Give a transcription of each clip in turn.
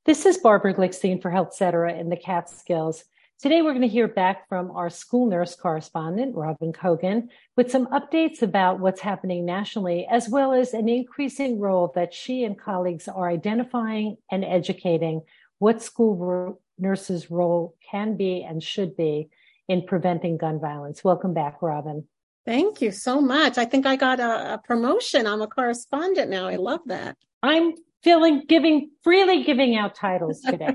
This is Barbara Glickstein for Health Cetera in the Catskills. Today, we're going to hear back from our school nurse correspondent, Robin Cogan, with some updates about what's happening nationally, as well as an increasing role that she and colleagues are identifying and educating what school nurses' role can be and should be in preventing gun violence. Welcome back, Robin. Thank you so much. I think I got a promotion. I'm a correspondent now. I love that. I'm freely giving out titles today.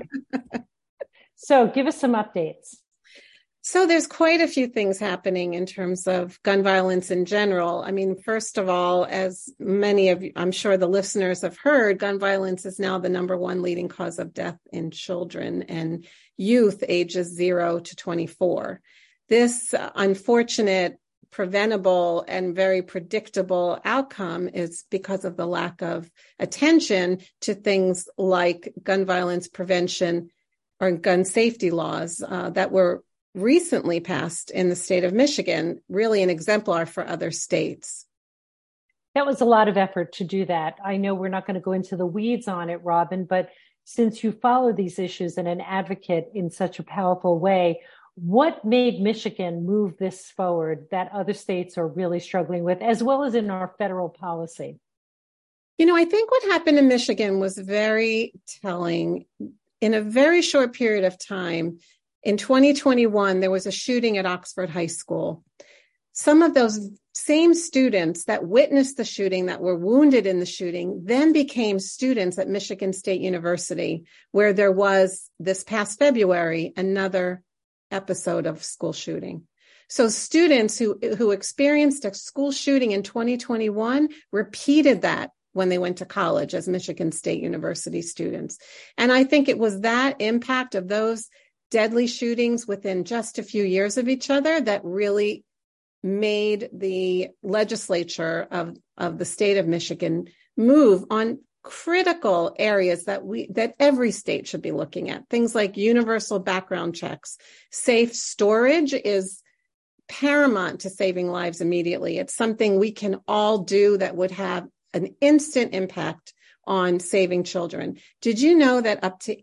So give us some updates. So there's quite a few things happening in terms of gun violence in general. I mean, first of all, as many of you, I'm sure the listeners have heard, gun violence is now the number one leading cause of death in children and youth ages 0 to 24. This unfortunate, preventable, and very predictable outcome is because of the lack of attention to things like gun violence prevention or gun safety laws that were recently passed in the state of Michigan, really an exemplar for other states. That was a lot of effort to do that. I know we're not going to go into the weeds on it, Robin, but since you follow these issues and an advocate in such a powerful way, what made Michigan move this forward that other states are really struggling with, as well as in our federal policy? You know, I think what happened in Michigan was very telling. In a very short period of time, in 2021, there was a shooting at Oxford High School. Some of those same students that witnessed the shooting, that were wounded in the shooting, then became students at Michigan State University, where there was, this past February, another episode of school shooting. So students who experienced a school shooting in 2021 repeated that when they went to college as Michigan State University students. And I think it was that impact of those deadly shootings within just a few years of each other that really made the legislature of the state of Michigan move on critical areas that every state should be looking at. Things like universal background checks. Safe storage is paramount to saving lives immediately. It's something we can all do that would have an instant impact on saving children. Did you know that up to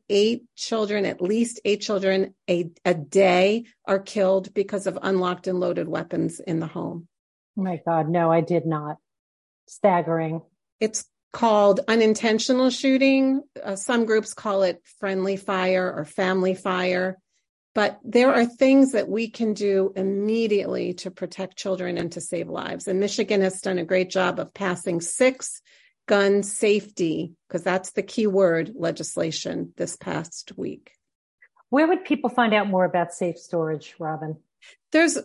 at least eight children a day are killed because of unlocked and loaded weapons in the home? Oh my God, no, I did not. Staggering. It's called unintentional shooting. Some groups call it friendly fire or family fire. But there are things that we can do immediately to protect children and to save lives. And Michigan has done a great job of passing 6 gun safety, because that's the key word, legislation this past week. Where would people find out more about safe storage, Robin? There's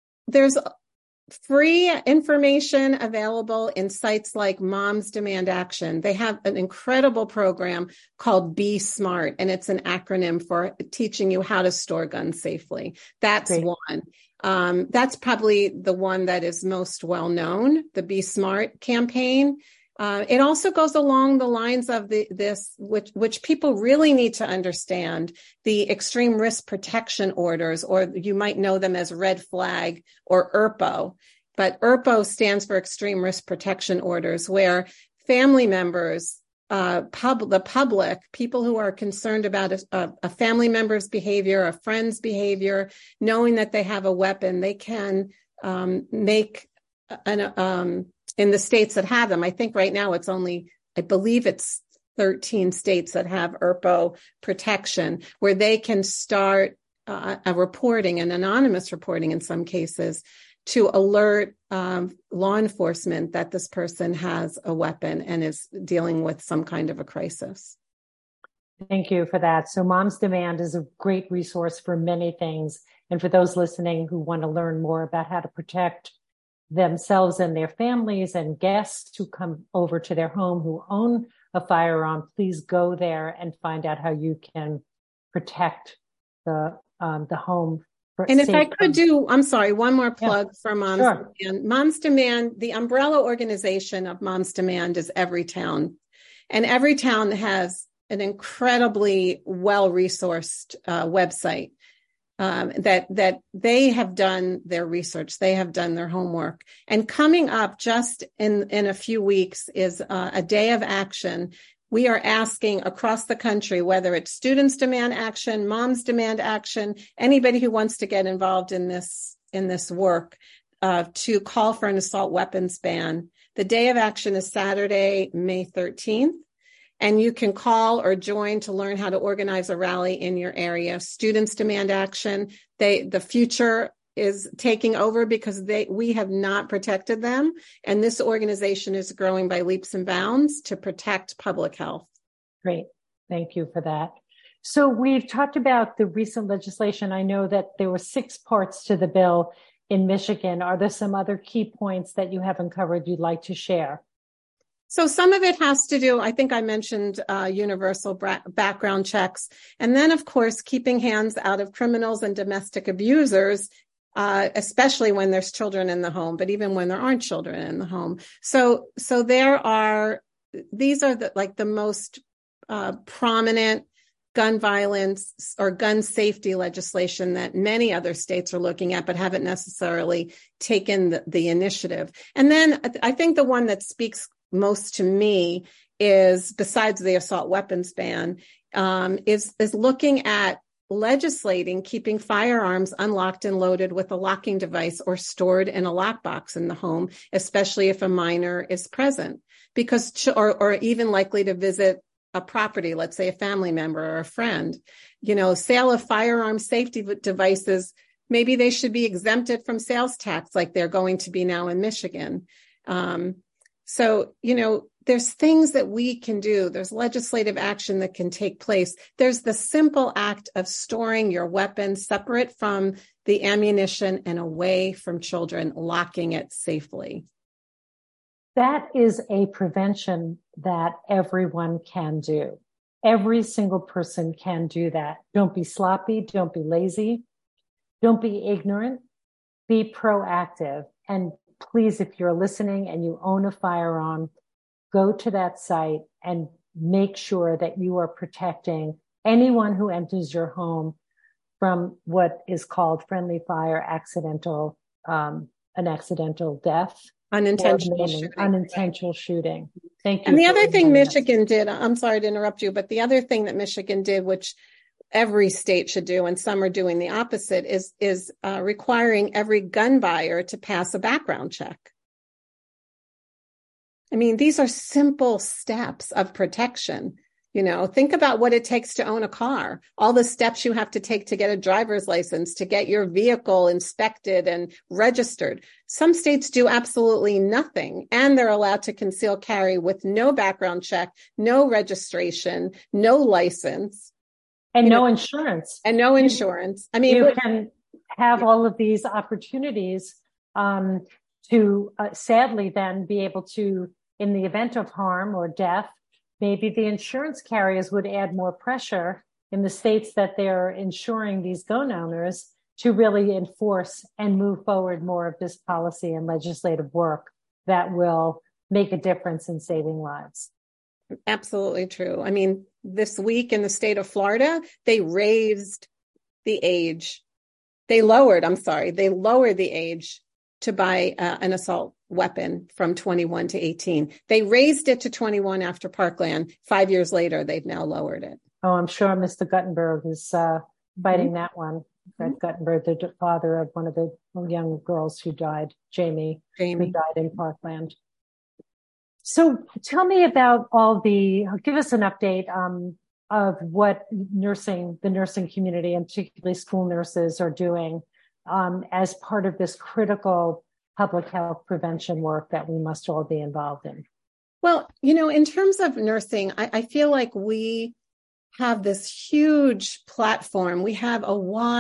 free information available in sites like Moms Demand Action. They have an incredible program called Be Smart, and it's an acronym for teaching you how to store guns safely. That's great. One. That's probably the one that is most well known, the Be Smart campaign. It also goes along the lines of which people really need to understand, the extreme risk protection orders, or you might know them as red flag or ERPO. But ERPO stands for extreme risk protection orders, where family members, the public, people who are concerned about a family member's behavior, a friend's behavior, knowing that they have a weapon, they can make in the states that have them. I think right now I believe it's 13 states that have ERPO protection, where they can start an anonymous reporting in some cases, to alert law enforcement that this person has a weapon and is dealing with some kind of a crisis. Thank you for that. So Moms Demand is a great resource for many things. And for those listening who want to learn more about how to protect themselves and their families and guests who come over to their home who own a firearm, please go there and find out how you can protect the home. And if I could do, I'm sorry, one more plug for Moms Demand. Moms Demand, the umbrella organization of Moms Demand is Everytown. And Everytown has an incredibly well-resourced website. That they have done their research, they have done their homework. And coming up just in a few weeks is a day of action We are asking across the country, whether it's students demand action, moms demand action, anybody who wants to get involved in this work, to call for an assault weapons ban. The day of action is Saturday, May 13th. And you can call or join to learn how to organize a rally in your area. Students demand action. The future is taking over because we have not protected them. And this organization is growing by leaps and bounds to protect public health. Great. Thank you for that. So we've talked about the recent legislation. I know that there were 6 parts to the bill in Michigan. Are there some other key points that you haven't covered you'd like to share? So some of it has to do, I think I mentioned universal background checks. And then, of course, keeping hands out of criminals and domestic abusers, especially when there's children in the home, but even when there aren't children in the home. So these are the most prominent gun violence or gun safety legislation that many other states are looking at, but haven't necessarily taken the initiative. And then I think the one that speaks most to me is, besides the assault weapons ban, is looking at legislating keeping firearms unlocked and loaded with a locking device or stored in a lockbox in the home, especially if a minor is present, because or even likely to visit a property, let's say a family member or a friend. Sale of firearm safety devices, maybe they should be exempted from sales tax like they're going to be now in Michigan. So, there's things that we can do. There's legislative action that can take place. There's the simple act of storing your weapon separate from the ammunition and away from children, locking it safely. That is a prevention that everyone can do. Every single person can do that. Don't be sloppy. Don't be lazy. Don't be ignorant. Be proactive. And please, if you're listening and you own a firearm, go to that site and make sure that you are protecting anyone who enters your home from what is called friendly fire, an accidental death. Unintentional shooting. Thank you. And the other thing Michigan did, I'm sorry to interrupt you, but the other thing that Michigan did, which every state should do, and some are doing the opposite, is requiring every gun buyer to pass a background check. I mean, these are simple steps of protection. Think about what it takes to own a car, all the steps you have to take to get a driver's license, to get your vehicle inspected and registered. Some states do absolutely nothing, and they're allowed to conceal carry with no background check, no registration, no license. And no insurance. And no insurance. I mean, you can have all of these opportunities to sadly then be able to, in the event of harm or death, maybe the insurance carriers would add more pressure in the states that they're insuring these gun owners to really enforce and move forward more of this policy and legislative work that will make a difference in saving lives. Absolutely true. I mean, this week in the state of Florida, they raised the age. They lowered the age to buy an assault weapon from 21 to 18. They raised it to 21 after Parkland. 5 years later, they've now lowered it. Oh, I'm sure Mr. Guttenberg is fighting that one. Fred Guttenberg, the father of one of the young girls who died, Jamie, who died in Parkland. So tell me about give us an update of what the nursing community and particularly school nurses are doing as part of this critical public health prevention work that we must all be involved in. Well, in terms of nursing, I feel like we have this huge platform. We have a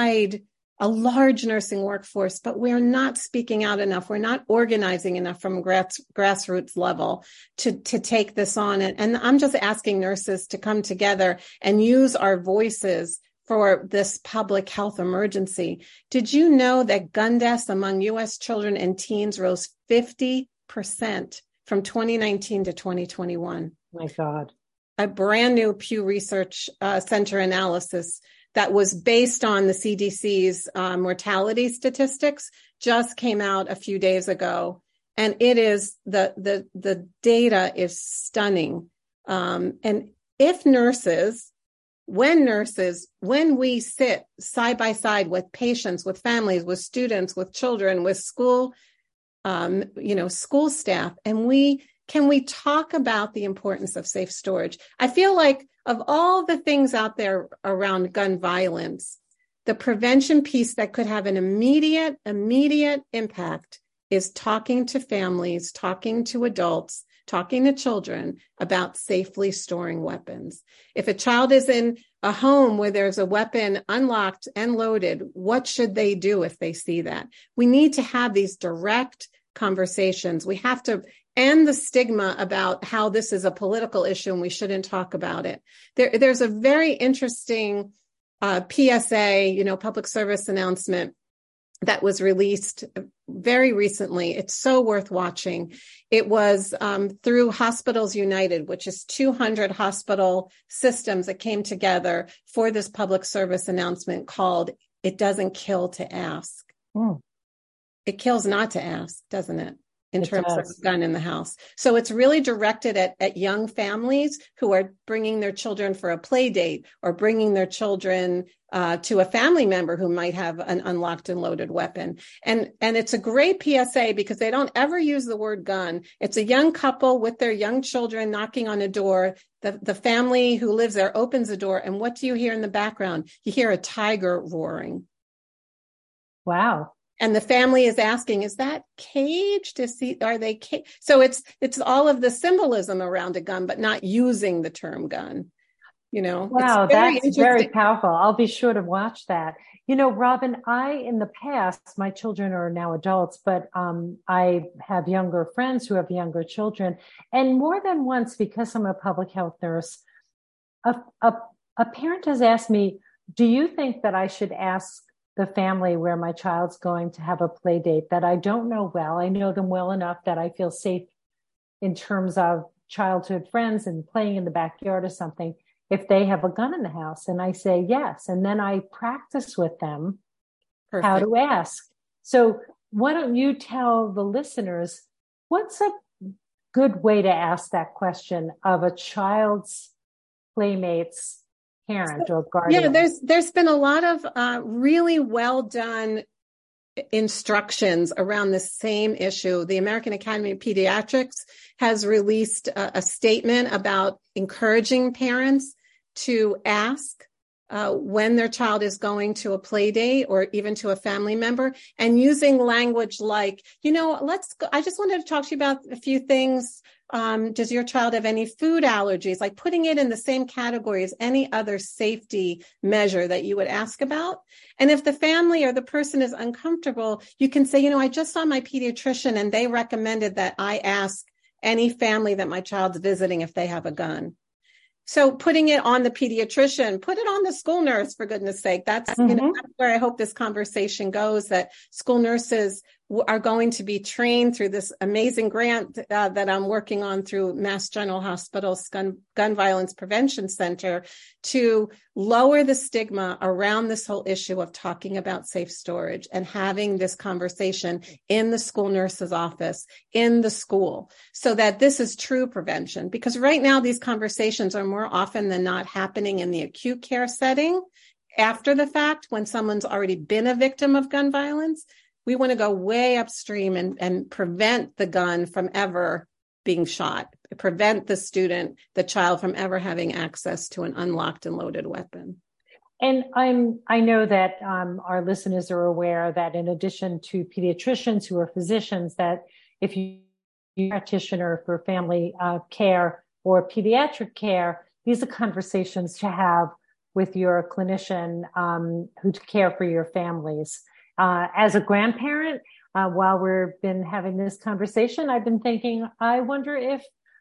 large nursing workforce, but we're not speaking out enough. We're not organizing enough from grassroots level to take this on. And I'm just asking nurses to come together and use our voices for this public health emergency. Did you know that gun deaths among U.S. children and teens rose 50% from 2019 to 2021? My God. A brand new Pew Research Center analysis that was based on the CDC's mortality statistics just came out a few days ago. And it is the data is stunning. And if nurses, when we sit side by side with patients, with families, with students, with children, with school, school staff, and can we talk about the importance of safe storage? I feel like of all the things out there around gun violence, the prevention piece that could have an immediate impact is talking to families, talking to adults, talking to children about safely storing weapons. If a child is in a home where there's a weapon unlocked and loaded, what should they do if they see that? We need to have these direct conversations. We have to end the stigma about how this is a political issue and we shouldn't talk about it. There's a very interesting PSA, public service announcement that was released very recently. It's so worth watching. It was through Hospitals United, which is 200 hospital systems that came together for this public service announcement called "It Doesn't Kill to Ask." Mm. It kills not to ask, doesn't it? In terms of a gun in the house. So it's really directed at young families who are bringing their children for a play date or bringing their children to a family member who might have an unlocked and loaded weapon. And it's a great PSA because they don't ever use the word gun. It's a young couple with their young children knocking on a door. The family who lives there opens the door. And what do you hear in the background? You hear a tiger roaring. Wow. And the family is asking, is that caged? Are they caged? So it's all of the symbolism around a gun, but not using the term gun. Wow, that's very powerful. I'll be sure to watch that. Robin, in the past, my children are now adults, but I have younger friends who have younger children. And more than once, because I'm a public health nurse, a parent has asked me, do you think that I should ask the family where my child's going to have a play date that I don't know well? I know them well enough that I feel safe in terms of childhood friends and playing in the backyard or something, if they have a gun in the house. And I say yes. And then I practice with them how to ask. So why don't you tell the listeners, what's a good way to ask that question of a child's playmate's parent or guardian? Yeah, there's been a lot of really well done instructions around the same issue. The American Academy of Pediatrics has released a statement about encouraging parents to ask when their child is going to a play date or even to a family member, and using language like, let's go. I just wanted to talk to you about a few things. Does your child have any food allergies? Like putting it in the same category as any other safety measure that you would ask about. And if the family or the person is uncomfortable, you can say, I just saw my pediatrician and they recommended that I ask any family that my child's visiting if they have a gun. So putting it on the pediatrician, put it on the school nurse, for goodness sake. That's, that's where I hope this conversation goes, that school nurses are going to be trained through this amazing grant that I'm working on through Mass General Hospital's Gun Violence Prevention Center to lower the stigma around this whole issue of talking about safe storage and having this conversation in the school nurse's office, in the school, so that this is true prevention. Because right now, these conversations are more often than not happening in the acute care setting after the fact, when someone's already been a victim of gun violence. We want to go way upstream and prevent the gun from ever being shot, prevent the child from ever having access to an unlocked and loaded weapon. And I know that our listeners are aware that in addition to pediatricians who are physicians, that if you're a practitioner for family care or pediatric care, these are conversations to have with your clinician who care for your families. As a grandparent, while we've been having this conversation, I've been thinking, I wonder if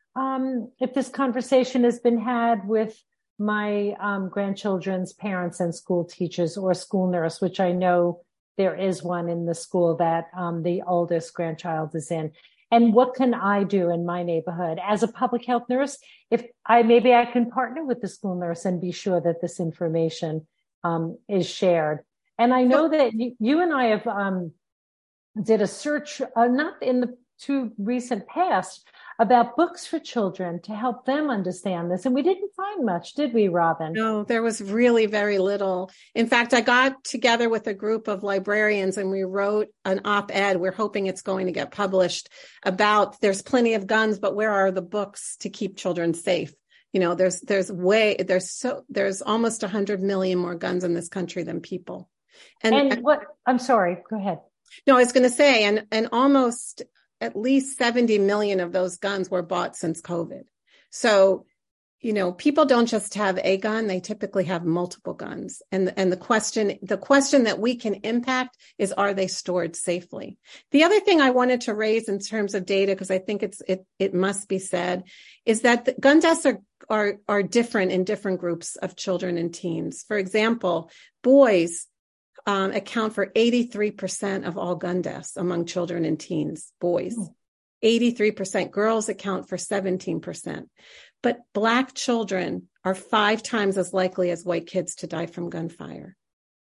this conversation has been had with my grandchildren's parents and school teachers or school nurse, which I know there is one in the school that the oldest grandchild is in. And what can I do in my neighborhood as a public health nurse? Maybe I can partner with the school nurse and be sure that this information is shared. And I know that you and I have did a search, not in the too recent past about books for children to help them understand this. And we didn't find much, did we, Robin? No, there was really very little. In fact, I got together with a group of librarians and we wrote an op-ed. We're hoping it's going to get published about there's plenty of guns, but where are the books to keep children safe? You know, there's almost 100 million more guns in this country than people. And what, I'm sorry, go ahead. No, I was going to say, and almost at least 70 million of those guns were bought since COVID. So, you know, people don't just have a gun, they typically have multiple guns. And the question that we can impact is, are they stored safely? The other thing I wanted to raise in terms of data, because I think it must be said, is that the gun deaths are different in different groups of children and teens. For example, boys account for 83% of all gun deaths among children and teens, boys. 83%. Girls account for 17%. But Black children are 5 times as likely as white kids to die from gunfire.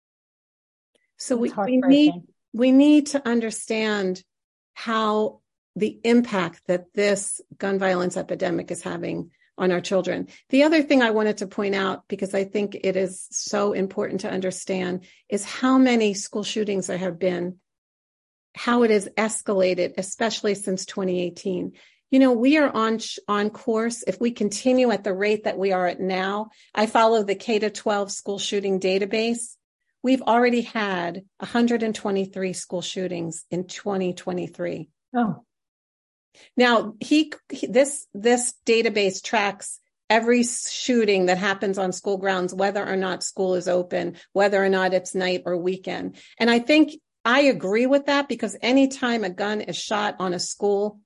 So we need to understand how the impact that this gun violence epidemic is having on our children. The other thing I wanted to point out, because I think it is so important to understand, is how many school shootings there have been, how it has escalated, especially since 2018. You know, we are on course. If we continue at the rate that we are at now, I follow the K-12 school shooting database. We've already had 123 school shootings in 2023. Oh. Now, this database tracks every shooting that happens on school grounds, whether or not school is open, whether or not it's night or weekend. And I think I agree with that, because anytime a gun is shot on a school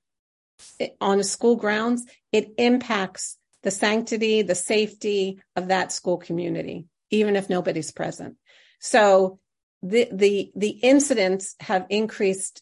grounds, it impacts the sanctity, the safety of that school community, even if nobody's present. So the incidents have increased,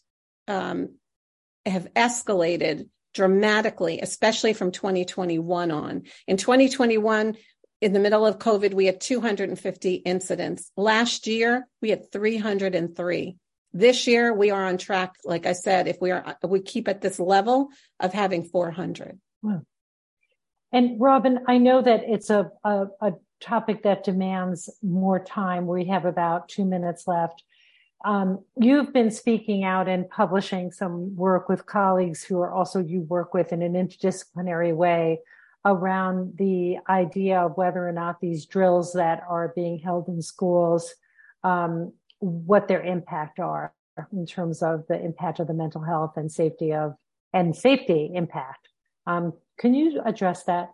have escalated dramatically, especially from 2021 on. In 2021, in the middle of COVID, we had 250 incidents. Last year, we had 303. This year, we are on track, like I said, if we keep at this level of having 400. Wow. And Robin, I know that it's a topic that demands more time. We have about 2 minutes left. You've been speaking out and publishing some work with colleagues who are also you work with in an interdisciplinary way around the idea of whether or not these drills that are being held in schools, what their impact are in terms of the impact of the mental health and safety impact. Can you address that?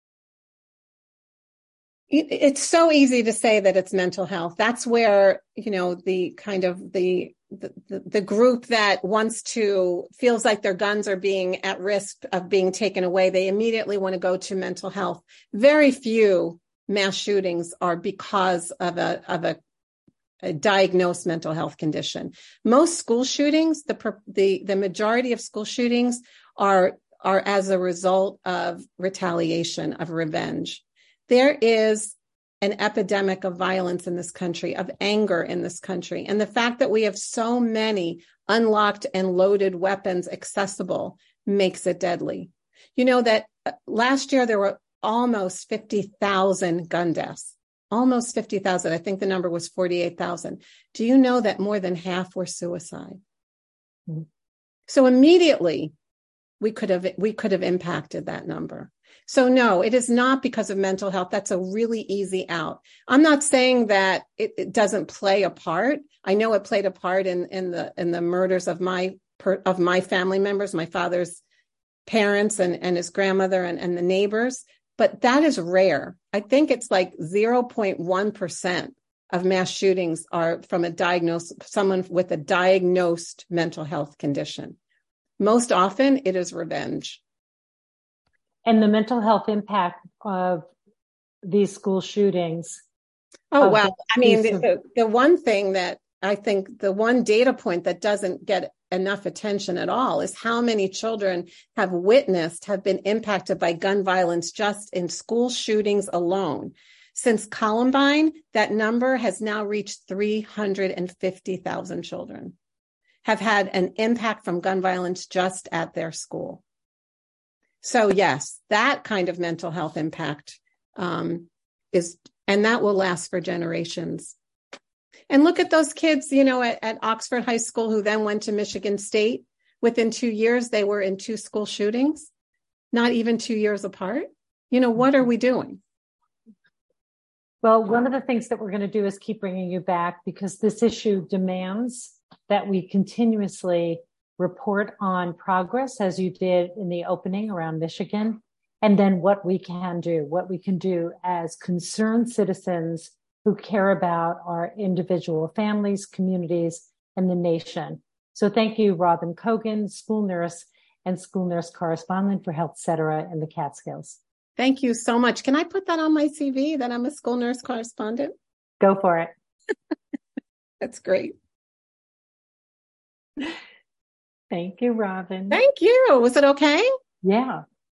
It's so easy to say that it's mental health. That's where, you know, the kind of the group that feels like their guns are being at risk of being taken away, they immediately want to go to mental health. Very few mass shootings are because of a diagnosed mental health condition. Most school shootings, the majority of school shootings are as a result of retaliation, of revenge. There is an epidemic of violence in this country, of anger in this country. And the fact that we have so many unlocked and loaded weapons accessible makes it deadly. You know that last year there were almost 50,000 gun deaths. Almost 50,000. I think the number was 48,000. Do you know that more than half were suicide? Mm-hmm. So immediately we could have impacted that number. So no, it is not because of mental health. That's a really easy out. I'm not saying that it doesn't play a part. I know it played a part in the murders of my family members, my father's parents and his grandmother and the neighbors, but that is rare. I think it's like 0.1% of mass shootings are from someone with a diagnosed mental health condition. Most often it is revenge. And the mental health impact of these school shootings. Oh, wow. I mean, the one thing that I think, the one data point that doesn't get enough attention at all is how many children have been impacted by gun violence just in school shootings alone. Since Columbine, that number has now reached 350,000 children. have had an impact from gun violence just at their school. So yes, that kind of mental health impact and that will last for generations. And look at those kids, at Oxford High School who then went to Michigan State. Within 2 years, they were in 2 school shootings, not even 2 years apart. What are we doing? Well, one of the things that we're going to do is keep bringing you back because this issue demands that we continuously report on progress, as you did in the opening around Michigan, and then what we can do as concerned citizens who care about our individual families, communities, and the nation. So thank you, Robin Cogan, school nurse and school nurse correspondent for Health Cetera in the Catskills. Thank you so much. Can I put that on my CV that I'm a school nurse correspondent? Go for it. That's great. Thank you, Robin. Thank you. Was it okay? Yeah.